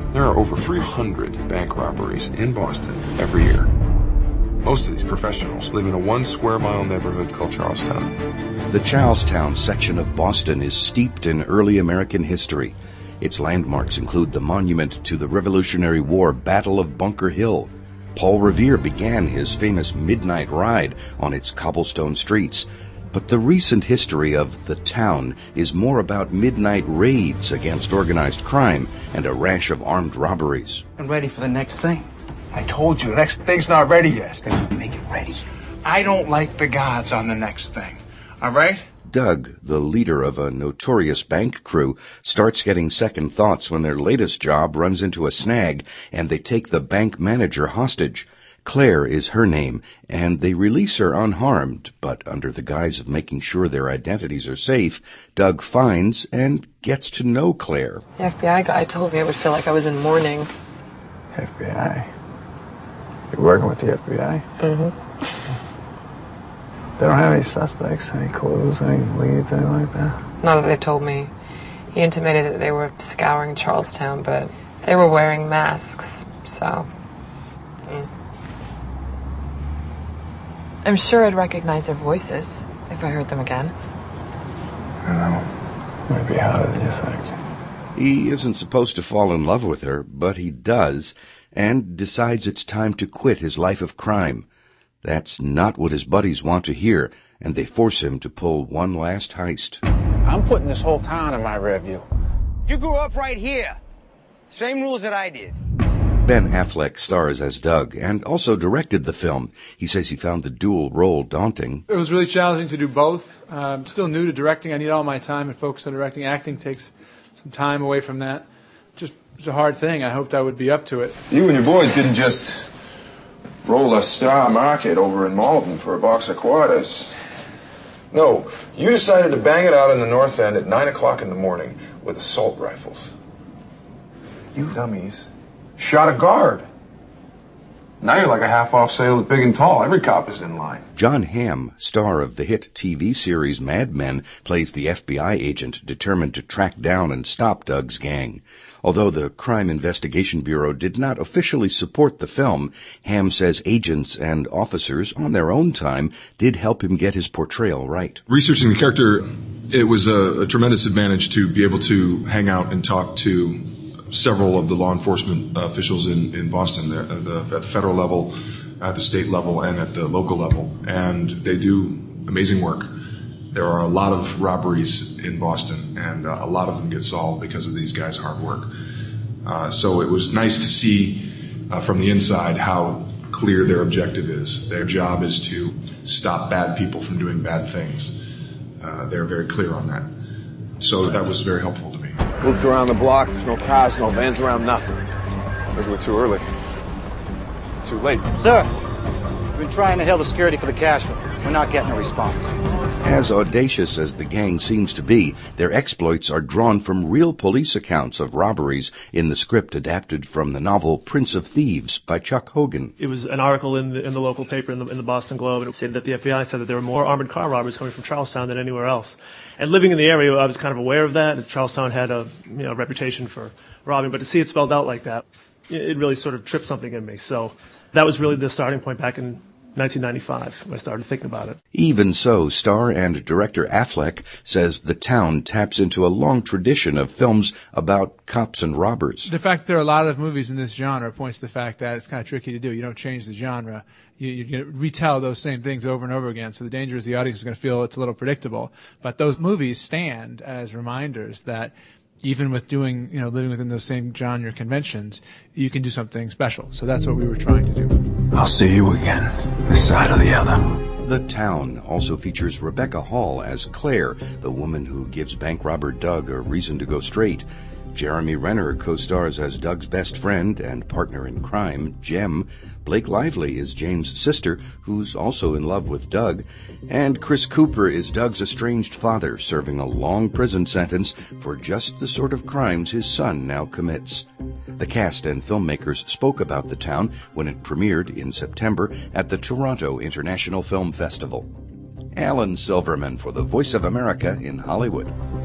There are over 300 bank robberies in Boston every year. Most of these professionals live in a 1 square mile neighborhood called Charlestown. The Charlestown section of Boston is steeped in early American history. Its landmarks include the monument to the Revolutionary War Battle of Bunker Hill. Paul Revere began his famous midnight ride on its cobblestone streets. But the recent history of the town is more about midnight raids against organized crime and a rash of armed robberies. I'm ready for the next thing. I told you, the next thing's not ready yet. Then make it ready. I don't like the gods on the next thing. All right? Doug, the leader of a notorious bank crew, starts getting second thoughts when their latest job runs into a snag and they take the bank manager hostage. Claire is her name, and they release her unharmed, but under the guise of making sure their identities are safe, Doug finds and gets to know Claire. The FBI guy told me I would feel like I was in mourning. FBI? You're working with the FBI? Mm-hmm. They don't have any suspects, any clues, any leads, anything like that? Not that they've told me. He intimated that they were scouring Charlestown, but they were wearing masks, so... I'm sure I'd recognize their voices if I heard them again. I know. Maybe harder than you think. He isn't supposed to fall in love with her, but he does, and decides it's time to quit his life of crime. That's not what his buddies want to hear, and they force him to pull one last heist. I'm putting this whole town in my rear view. You grew up right here. Same rules that I did. Ben Affleck stars as Doug and also directed the film. He says he found the dual role daunting. It was really challenging to do both. I'm still new to directing. I need all my time and focus on directing. Acting takes some time away from that. Just it's a hard thing. I hoped I would be up to it. You and your boys didn't just roll a Star Market over in Malden for a box of quarters. No, you decided to bang it out in the North End at 9 o'clock in the morning with assault rifles. You dummies shot a guard. Now you're like a half-off sale at Big and Tall. Every cop is in line. John Hamm, star of the hit TV series Mad Men, plays the FBI agent determined to track down and stop Doug's gang. Although the Crime Investigation Bureau did not officially support the film, Hamm says agents and officers, on their own time, did help him get his portrayal right. Researching the character, it was a tremendous advantage to be able to hang out and talk to several of the law enforcement officials in Boston, at the federal level, at the state level, and at the local level. And they do amazing work. There are a lot of robberies in Boston, and a lot of them get solved because of these guys' hard work. So it was nice to see from the inside how clear their objective is. Their job is to stop bad people from doing bad things. They're very clear on that. So that was very helpful to me. Looked around the block. There's no cars, no vans around, nothing. Maybe we're too early. Too late. Sir, we've been trying to hail the security for the cash. We're not getting a response. As audacious as the gang seems to be, their exploits are drawn from real police accounts of robberies in the script adapted from the novel Prince of Thieves by Chuck Hogan. It was an article in the local paper, in the Boston Globe, and it said that the FBI said that there were more armored car robberies coming from Charlestown than anywhere else. And living in the area, I was kind of aware of that. Charlestown had a reputation for robbing, but to see it spelled out like that, it really sort of tripped something in me. So that was really the starting point back in 1995 when I started thinking about it. Even so, star and director Affleck says the town taps into a long tradition of films about cops and robbers. The fact that there are a lot of movies in this genre points to the fact that it's kind of tricky to do. You don't change the genre. You retell those same things over and over again. So the danger is the audience is going to feel it's a little predictable. But those movies stand as reminders that even with doing, living within those same genre conventions, you can do something special. So that's what we were trying to do. I'll see you again, this side or the other. The Town also features Rebecca Hall as Claire, the woman who gives bank robber Doug a reason to go straight. Jeremy Renner co-stars as Doug's best friend and partner in crime, Jem. Blake Lively is James' sister, who's also in love with Doug. And Chris Cooper is Doug's estranged father, serving a long prison sentence for just the sort of crimes his son now commits. The cast and filmmakers spoke about The Town when it premiered in September at the Toronto International Film Festival. Alan Silverman for the Voice of America in Hollywood.